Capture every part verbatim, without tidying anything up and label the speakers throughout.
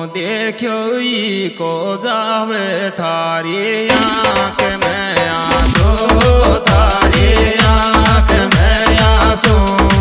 Speaker 1: देखो ई को जावे थारी आँख में आंसू, थारी आँख में आंसू।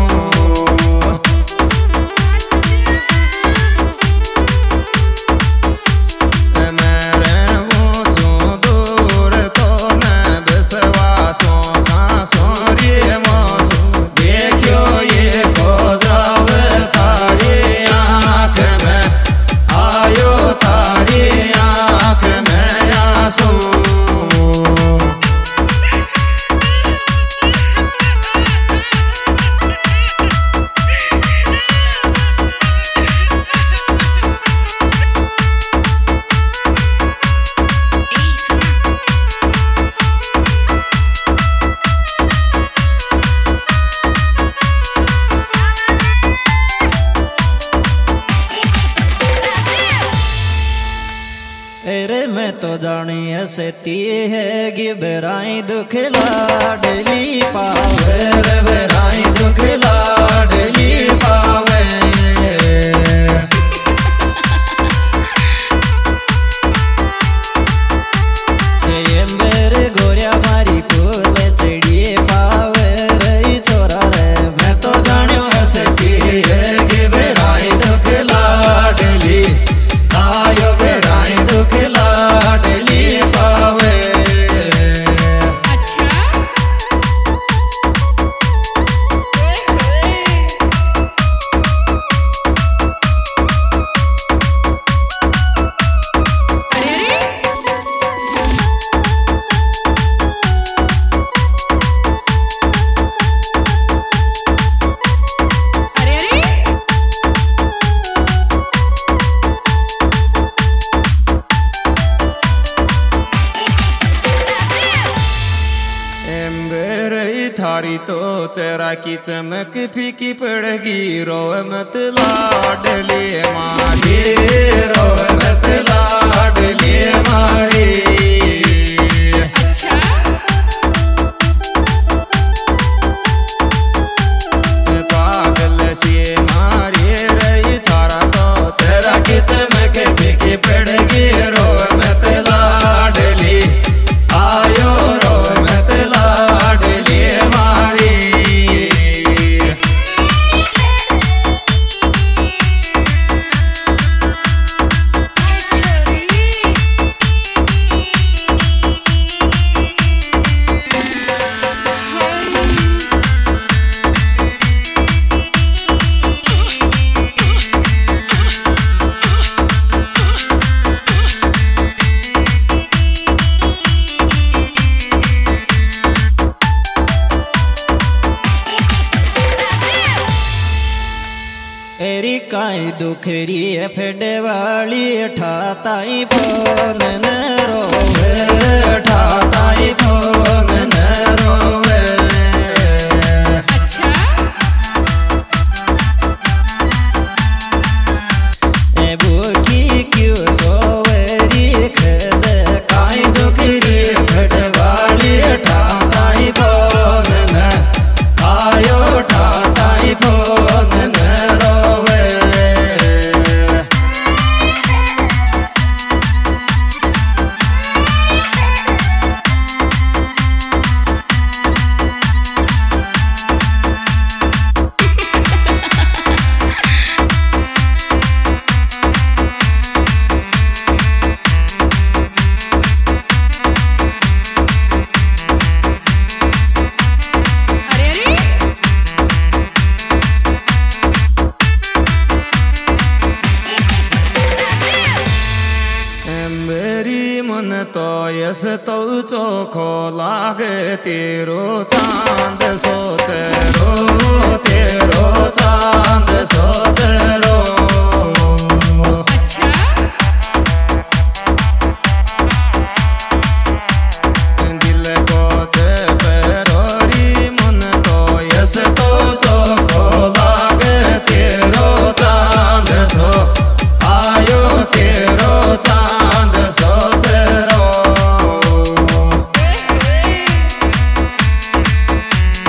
Speaker 2: अरे मैं तो जानी ऐसे ती है कि बेराई दुख लाडली पावे रे, बेराई दुख लाडली पावे। ये मेरे गोरिया मारी फूल चिड़िए पावे रे छोरा रे, मैं तो जानियो ऐसे ती है कि बेराई दुख लाडली आयो, बेराई दुख लाडली पावे।
Speaker 3: अच्छा
Speaker 1: थारी तो चेहरा की चमक फीकी पड़गी, रो मत लाडली मारी, रो मत लाडली मारी।
Speaker 3: अच्छा
Speaker 1: पागल सी मारी रही थारा तो चेहरा की चमक फीकी पड़गी, रो मत लाडली आयो, रो मत लाडली मारी।
Speaker 2: एरी काई दुखरी फेडे वाली ठाताई फोन न रोवे, ठाताई फोन न रोवे।
Speaker 3: अच्छा
Speaker 2: ए भूखी क्यों सोवेरी खेद, काई दुखरी फेडे वाली ठाताई फोन न आयो, ठाताई फोन न रोवे।
Speaker 1: तो यस तो चोखो लागे तेरो चांद, सोच रो तेरो चांद, सोच रो।
Speaker 3: अच्छा
Speaker 1: दिल को चेपरोरी मन तो यस तो चोखो लागे तेरो चांद, सो आयो तेरो चांद, सोच रो।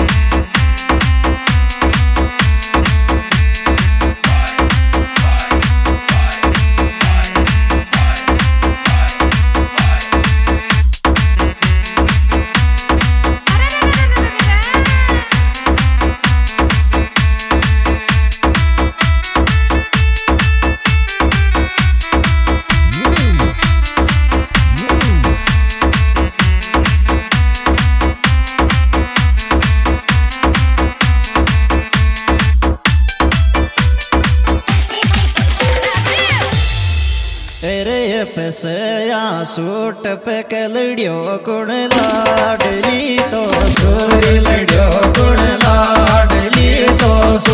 Speaker 2: सया सूट पे कलड़ियो कुण लाडली तो सूरी लड़ियो कुण लाडली तो सू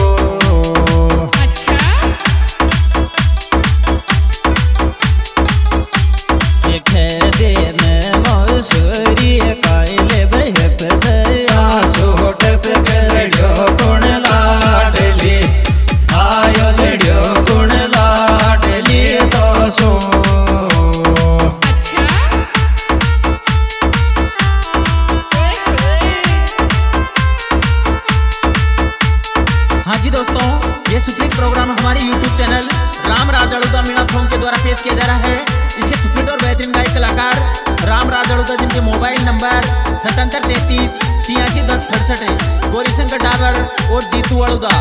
Speaker 3: प्रोग्राम हमारे YouTube channel Ram Raj Adooda Meena song के द्वारा पेश किया जा रहा है। इसके सुपरहिट और बेहतरीन गायक कलाकार राम राज अड़ुदा, जिनके मोबाइल नंबर सतहत्तर तैतीस तिरासी दस सड़सठ है। गौरीशंकर डाबर और जीतू अड़ुदा।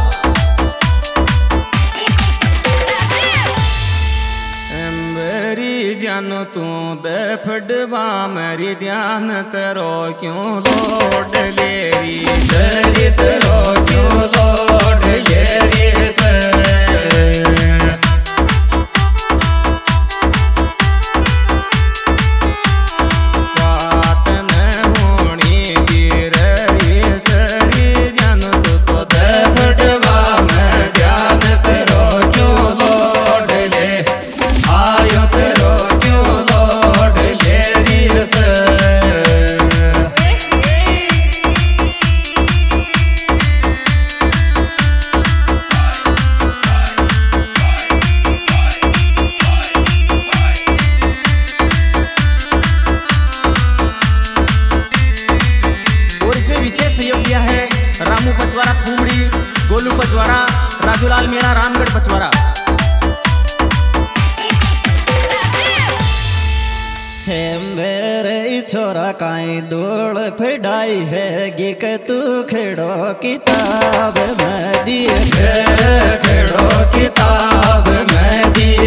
Speaker 1: जानो तू दे फडवा मेरी ध्यान तेरो क्यों लोड लेरी तेरी तेरो क्यों लोड लेरी बात न होनी गिर चरी जानो तू तो दे फडवा मैं ध्यान तेरो क्यों लोड ले आयो तेरो
Speaker 3: सहयोग दिया है रामू पचवारा थूमड़ी, गोलू पचवारा, राजूलाल मीणा, रामगढ़ पचवारा।
Speaker 2: हे मेरे छोरा काई धूल फिडाई है गिक तू खेड़ो किताब में दिए खेड़ो किताब में दिए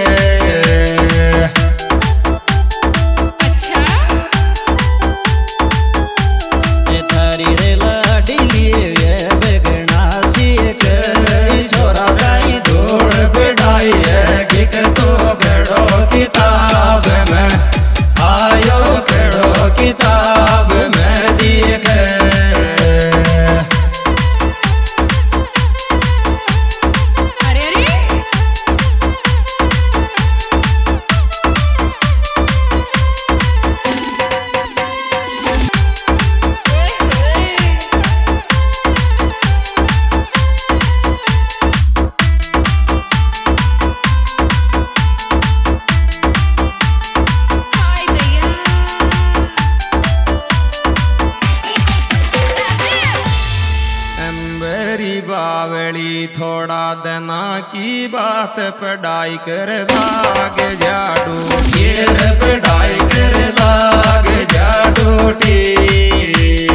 Speaker 2: किताब में आयो खेड़ो किताब में देखे
Speaker 4: अरे अरे
Speaker 1: बावली थोड़ा देना की बात पढ़ाई कर लाग जाडू ये पढ़ाई कर लाग जाडूटी